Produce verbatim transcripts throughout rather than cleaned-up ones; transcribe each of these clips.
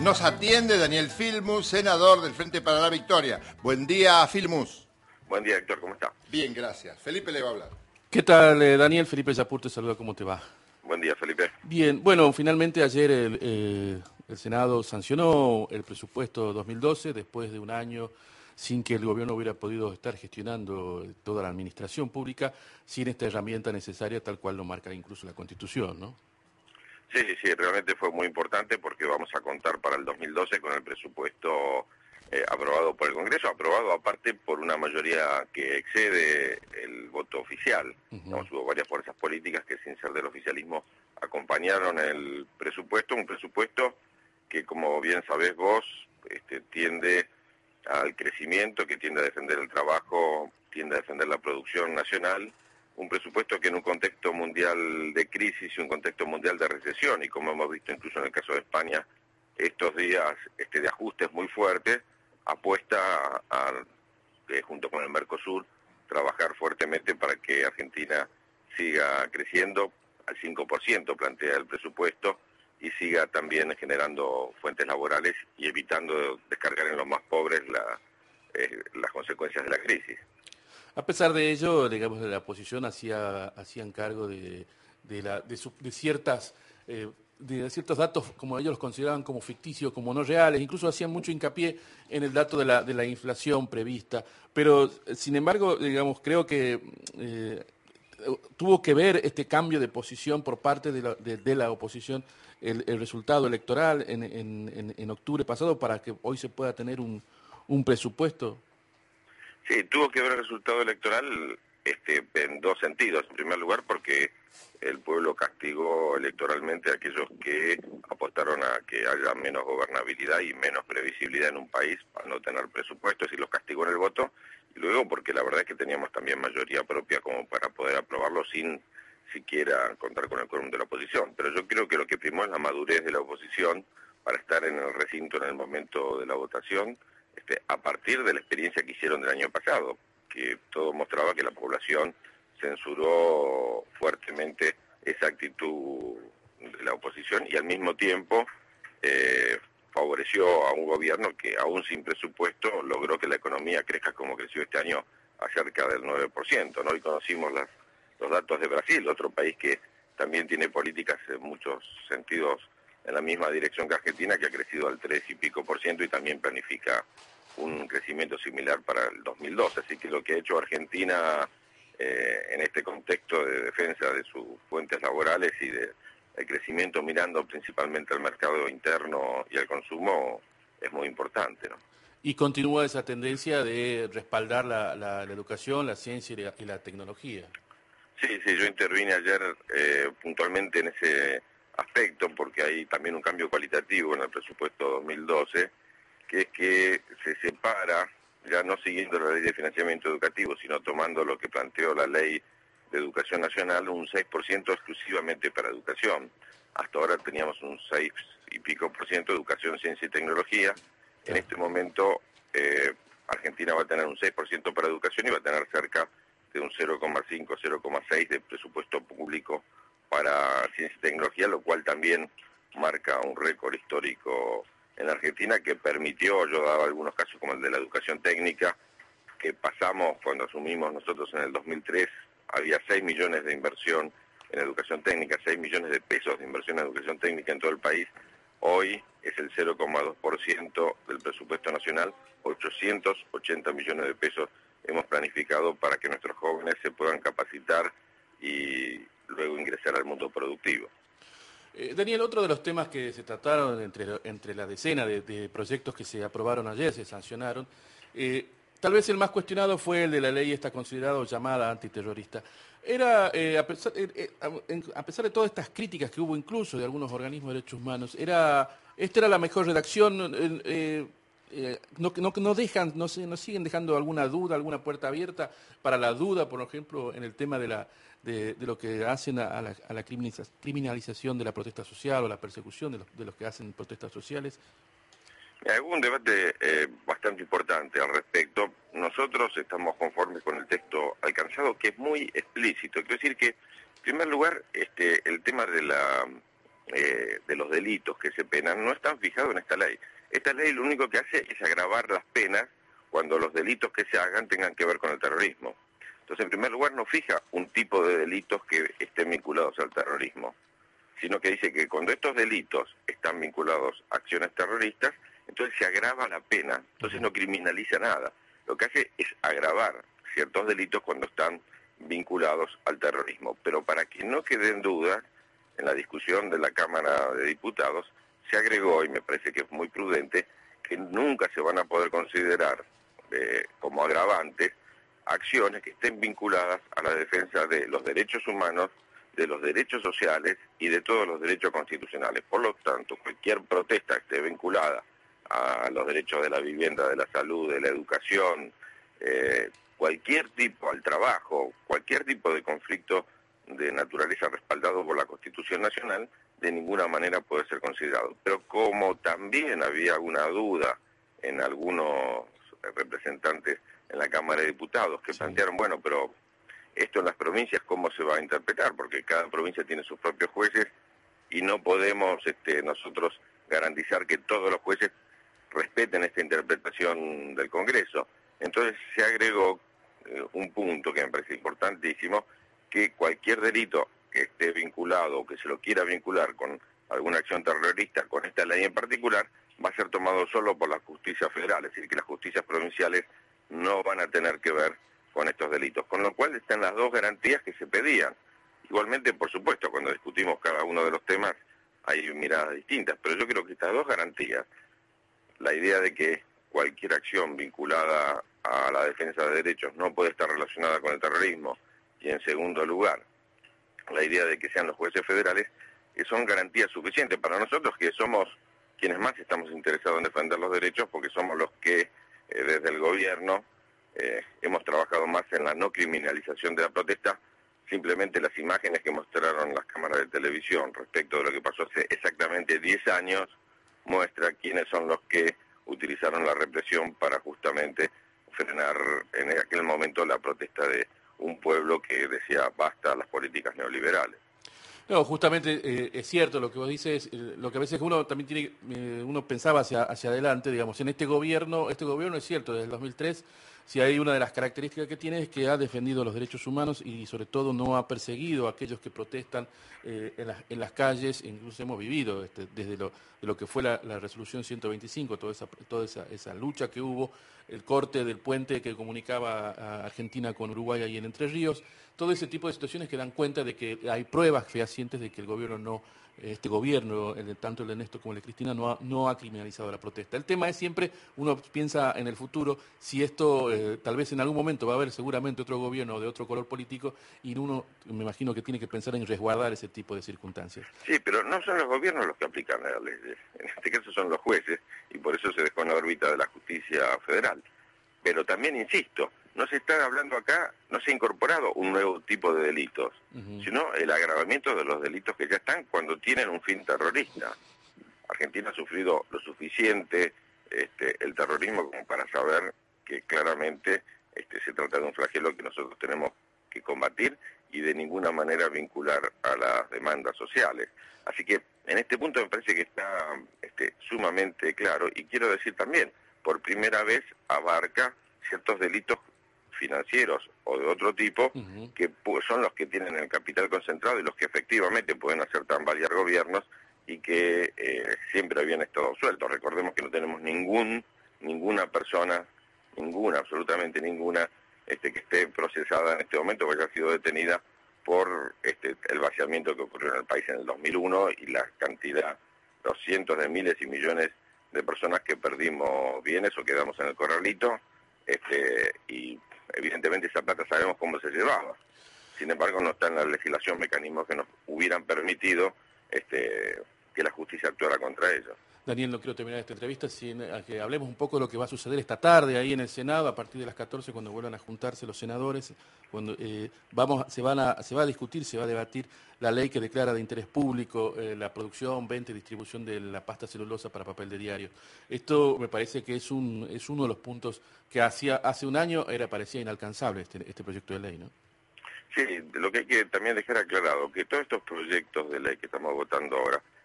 Nos atiende Daniel Filmus, senador del Frente para la Victoria. Buen día, Filmus. Buen día, Héctor, ¿cómo está? Bien, gracias. Felipe le va a hablar. ¿Qué tal, eh, Daniel? Felipe Yapur te saluda, ¿cómo te va? Buen día, Felipe. Bien, bueno, finalmente ayer el, eh, el Senado sancionó el presupuesto dos mil doce después de un año sin que el gobierno hubiera podido estar gestionando toda la administración pública sin esta herramienta necesaria tal cual lo marca incluso la Constitución, ¿no? Sí, sí, sí, realmente fue muy importante porque vamos a contar para el dos mil doce con el presupuesto eh, aprobado por el Congreso, aprobado aparte por una mayoría que excede el voto oficial. Uh-huh. Digamos, hubo varias fuerzas políticas que sin ser del oficialismo acompañaron el presupuesto, un presupuesto que, como bien sabés vos, este, tiende al crecimiento, que tiende a defender el trabajo, tiende a defender la producción nacional, un presupuesto que en un contexto mundial de crisis y un contexto mundial de recesión, y como hemos visto incluso en el caso de España, estos días este, de ajustes muy fuertes, apuesta a, a eh, junto con el Mercosur, trabajar fuertemente para que Argentina siga creciendo al cinco por ciento, plantea el presupuesto, y siga también generando fuentes laborales y evitando descargar en los más pobres la, eh, las consecuencias de la crisis. A pesar de ello, digamos, la oposición hacía hacían cargo de de, la, de, su, de ciertas eh, de ciertos datos, como ellos los consideraban como ficticios, como no reales, incluso hacían mucho hincapié en el dato de la de la inflación prevista. Pero, sin embargo, digamos, creo que eh, tuvo que ver este cambio de posición por parte de la, de, de la oposición el, el resultado electoral en, en, en octubre pasado para que hoy se pueda tener un, un presupuesto. Sí, tuvo que ver el resultado electoral este, en dos sentidos. En primer lugar, porque el pueblo castigó electoralmente a aquellos que apostaron a que haya menos gobernabilidad y menos previsibilidad en un país para no tener presupuestos, y los castigó en el voto. Y luego porque la verdad es que teníamos también mayoría propia como para poder aprobarlo sin siquiera contar con el quórum de la oposición. Pero yo creo que lo que primó es la madurez de la oposición para estar en el recinto en el momento de la votación, Este, a partir de la experiencia que hicieron del año pasado, que todo mostraba que la población censuró fuertemente esa actitud de la oposición y al mismo tiempo eh, favoreció a un gobierno que aún sin presupuesto logró que la economía crezca como creció este año a cerca del nueve por ciento, ¿no? Y conocimos las, los datos de Brasil, otro país que también tiene políticas en muchos sentidos en la misma dirección que Argentina, que ha crecido al tres y pico por ciento y también planifica un crecimiento similar para el dos mil doce. Así que lo que ha hecho Argentina eh, en este contexto de defensa de sus fuentes laborales y de, de crecimiento mirando principalmente al mercado interno y al consumo es muy importante, ¿no? Y continúa esa tendencia de respaldar la, la, la educación, la ciencia y la, y la tecnología. Sí, sí, yo intervine ayer eh, puntualmente en ese aspecto porque hay también un cambio cualitativo en el presupuesto dos mil doce, que es que se separa, ya no siguiendo la ley de financiamiento educativo, sino tomando lo que planteó la ley de educación nacional, un seis por ciento exclusivamente para educación. Hasta ahora teníamos un seis y pico por ciento de educación, ciencia y tecnología. En este momento eh, Argentina va a tener un seis por ciento para educación y va a tener cerca de un cero coma cinco, cero coma seis de presupuesto público para ciencia y tecnología, lo cual también marca un récord histórico en la Argentina que permitió, yo daba algunos casos como el de la educación técnica, que pasamos cuando asumimos nosotros en el dos mil tres, había seis millones de inversión en educación técnica, seis millones de pesos de inversión en educación técnica en todo el país. Hoy es el cero coma dos por ciento del presupuesto nacional, ochocientos ochenta millones de pesos hemos planificado para que nuestros jóvenes se puedan capacitar y luego ingresar al mundo productivo. Eh, Daniel, otro de los temas que se trataron entre, entre la decena de, de proyectos que se aprobaron ayer, se sancionaron, eh, tal vez el más cuestionado fue el de la ley esta considerada llamada antiterrorista. Era, eh, a, pesar, eh, a, a pesar de todas estas críticas que hubo incluso de algunos organismos de derechos humanos, era, esta era la mejor redacción, eh, eh, no, no, no dejan, no, se, no siguen dejando alguna duda, alguna puerta abierta para la duda, por ejemplo, en el tema de la De, de lo que hacen a, a, la, a la criminalización de la protesta social o la persecución de los, de los que hacen protestas sociales. Hay un debate eh, bastante importante al respecto. Nosotros estamos conformes con el texto alcanzado, que es muy explícito. Quiero decir que, en primer lugar, este, el tema de la eh, de los delitos que se penan no están fijados en esta ley. Esta ley lo único que hace es agravar las penas cuando los delitos que se hagan tengan que ver con el terrorismo. Entonces, en primer lugar, no fija un tipo de delitos que estén vinculados al terrorismo, sino que dice que cuando estos delitos están vinculados a acciones terroristas, entonces se agrava la pena, entonces no criminaliza nada. Lo que hace es agravar ciertos delitos cuando están vinculados al terrorismo. Pero para que no queden dudas, en la discusión de la Cámara de Diputados se agregó, y me parece que es muy prudente, que nunca se van a poder considerar eh, como agravantes acciones que estén vinculadas a la defensa de los derechos humanos, de los derechos sociales y de todos los derechos constitucionales. Por lo tanto, cualquier protesta que esté vinculada a los derechos de la vivienda, de la salud, de la educación, eh, cualquier tipo, al trabajo, cualquier tipo de conflicto de naturaleza respaldado por la Constitución Nacional, de ninguna manera puede ser considerado. Pero como también había una duda en algunos representantes en la Cámara de Diputados que sí plantearon, bueno, pero esto en las provincias, ¿cómo se va a interpretar? Porque cada provincia tiene sus propios jueces y no podemos este, nosotros garantizar que todos los jueces respeten esta interpretación del Congreso. Entonces se agregó eh, un punto que me parece importantísimo, que cualquier delito que esté vinculado o que se lo quiera vincular con alguna acción terrorista, con esta ley en particular, va a ser tomado solo por la justicia federal, es decir, que las justicias provinciales no van a tener que ver con estos delitos, con lo cual están las dos garantías que se pedían. Igualmente, por supuesto, cuando discutimos cada uno de los temas hay miradas distintas, pero yo creo que estas dos garantías, la idea de que cualquier acción vinculada a la defensa de derechos no puede estar relacionada con el terrorismo, y en segundo lugar, la idea de que sean los jueces federales, que son garantías suficientes para nosotros, que somos quienes más estamos interesados en defender los derechos, porque somos los que eh, desde el gobierno eh, hemos trabajado más en la no criminalización de la protesta. Simplemente las imágenes que mostraron las cámaras de televisión respecto de lo que pasó hace exactamente diez años muestra quiénes son los que utilizaron la represión para justamente frenar en aquel momento la protesta de un pueblo que decía basta a las políticas neoliberales. No, justamente eh, es cierto lo que vos dices, eh, lo que a veces uno también tiene, eh, uno pensaba hacia, hacia adelante, digamos, en este gobierno, este gobierno es cierto, desde el dos mil tres, si hay una de las características que tiene es que ha defendido los derechos humanos y sobre todo no ha perseguido a aquellos que protestan eh, en, las, en las calles, incluso hemos vivido este, desde lo, de lo que fue la, la resolución ciento veinticinco, toda esa, toda esa, esa lucha que hubo, el corte del puente que comunicaba a Argentina con Uruguay y en Entre Ríos, todo ese tipo de situaciones que dan cuenta de que hay pruebas fehacientes de que el gobierno no, este gobierno, el, tanto el de Néstor como el de Cristina, no ha, no ha criminalizado la protesta. El tema es siempre, uno piensa en el futuro, si esto eh, tal vez en algún momento va a haber seguramente otro gobierno de otro color político y uno me imagino que tiene que pensar en resguardar ese tipo de circunstancias. Sí, pero no son los gobiernos los que aplican las leyes, en este caso son los jueces y por eso se dejó en la órbita de la justicia federal. Pero también, insisto, no se está hablando acá, no se ha incorporado un nuevo tipo de delitos, uh-huh. sino el agravamiento de los delitos que ya están cuando tienen un fin terrorista. Argentina ha sufrido lo suficiente este, el terrorismo como para saber que claramente este, se trata de un flagelo que nosotros tenemos que combatir y de ninguna manera vincular a las demandas sociales. Así que en este punto me parece que está este, sumamente claro, y quiero decir también, por primera vez abarca ciertos delitos financieros o de otro tipo, uh-huh. que son los que tienen el capital concentrado y los que efectivamente pueden hacer tambalear gobiernos y que eh, siempre habían estado sueltos. Recordemos que no tenemos ningún ninguna persona, ninguna, absolutamente ninguna, este, que esté procesada en este momento, que haya sido detenida por este, el vaciamiento que ocurrió en el país en el dos mil uno y la cantidad, los cientos de miles y millones de personas que perdimos bienes o quedamos en el corralito, este, y evidentemente esa plata sabemos cómo se llevaba. Sin embargo, no está en la legislación mecanismos que nos hubieran permitido este, que la justicia actuara contra ellos. Daniel, no quiero terminar esta entrevista sin que hablemos un poco de lo que va a suceder esta tarde ahí en el Senado, a partir de las catorce, cuando vuelvan a juntarse los senadores, cuando eh, vamos, se, van a, se va a discutir, se va a debatir la ley que declara de interés público eh, la producción, venta y distribución de la pasta celulosa para papel de diario. Esto me parece que es, un, es uno de los puntos que hacía, hace un año era parecía inalcanzable este, este proyecto de ley, ¿no? Sí, lo que hay que también dejar aclarado, que todos estos proyectos de ley que estamos votando ahora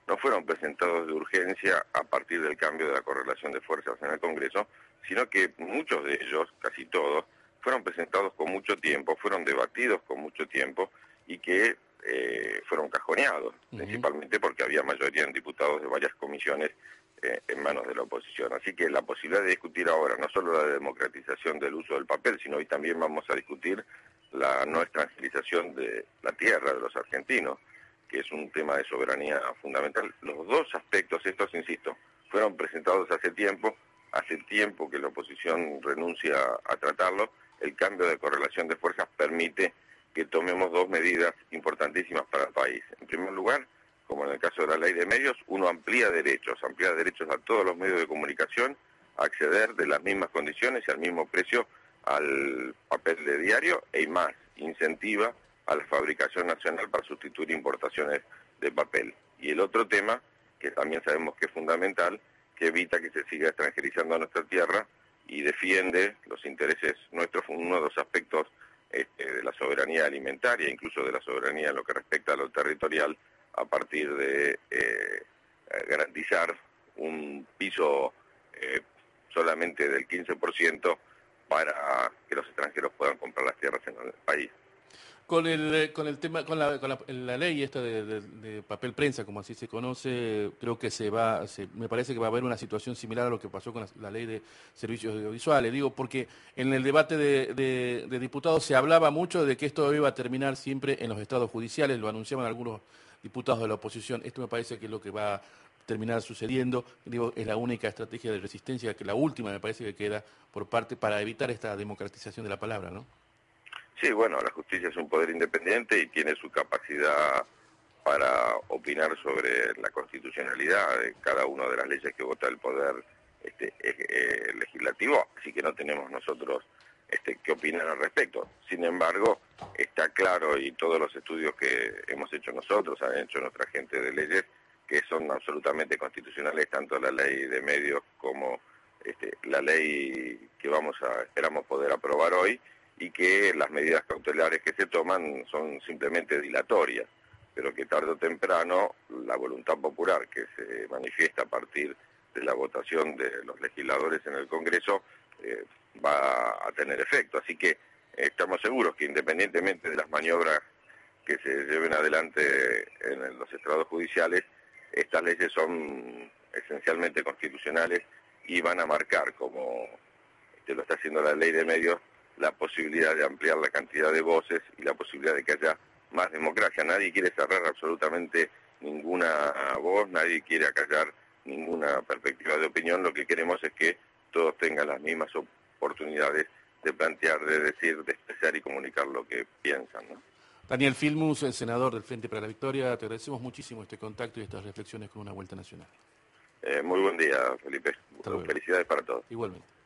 no fueron presentados de urgencia a partir del cambio de la correlación de fuerzas en el Congreso, sino que muchos de ellos, casi todos, fueron presentados con mucho tiempo, fueron debatidos con mucho tiempo y que eh, fueron cajoneados, uh-huh. principalmente porque había mayoría en diputados de varias comisiones eh, en manos de la oposición. Así que la posibilidad de discutir ahora no solo la democratización del uso del papel, sino hoy también vamos a discutir la no extranjerización de la tierra de los argentinos, que es un tema de soberanía fundamental. Los dos aspectos estos, insisto, fueron presentados hace tiempo, hace tiempo que la oposición renuncia a tratarlo. El cambio de correlación de fuerzas permite que tomemos dos medidas importantísimas para el país. En primer lugar, como en el caso de la ley de medios, uno amplía derechos, amplía derechos a todos los medios de comunicación a acceder de las mismas condiciones y al mismo precio al papel de diario e más, incentiva a la fabricación nacional para sustituir importaciones de papel. Y el otro tema, que también sabemos que es fundamental, que evita que se siga extranjerizando a nuestra tierra y defiende los intereses nuestros, uno de los aspectos este, de la soberanía alimentaria, incluso de la soberanía en lo que respecta a lo territorial, a partir de eh, garantizar un piso eh, solamente del quince por ciento para que los extranjeros puedan comprar las tierras en el país. Con el con el tema con la, con la, la ley esta de, de, de papel prensa, como así se conoce, creo que se va se, me parece que va a haber una situación similar a lo que pasó con la, la ley de servicios audiovisuales. Digo, porque en el debate de, de, de diputados se hablaba mucho de que esto iba a terminar siempre en los estados judiciales, lo anunciaban algunos diputados de la oposición. Esto me parece que es lo que va a terminar sucediendo. Digo, es la única estrategia de resistencia, que la última me parece que queda por parte para evitar esta democratización de la palabra, ¿no? Sí, bueno, la justicia es un poder independiente y tiene su capacidad para opinar sobre la constitucionalidad de cada una de las leyes que vota el poder este, eh, legislativo, así que no tenemos nosotros este, que opinar al respecto. Sin embargo, está claro, y todos los estudios que hemos hecho nosotros, han hecho nuestra gente de leyes, que son absolutamente constitucionales, tanto la ley de medios como este, la ley que vamos a esperamos poder aprobar hoy, y que las medidas cautelares que se toman son simplemente dilatorias, pero que tarde o temprano la voluntad popular que se manifiesta a partir de la votación de los legisladores en el Congreso eh, va a tener efecto. Así que eh, estamos seguros que independientemente de las maniobras que se lleven adelante en los estrados judiciales, estas leyes son esencialmente constitucionales y van a marcar, como este, lo está haciendo la ley de medios, la posibilidad de ampliar la cantidad de voces y la posibilidad de que haya más democracia. Nadie quiere cerrar absolutamente ninguna voz, nadie quiere acallar ninguna perspectiva de opinión. Lo que queremos es que todos tengan las mismas oportunidades de plantear, de decir, de expresar y comunicar lo que piensan, ¿no? Daniel Filmus, el senador del Frente para la Victoria, te agradecemos muchísimo este contacto y estas reflexiones con una vuelta nacional. Eh, muy buen día, Felipe. Felicidades para todos. Igualmente.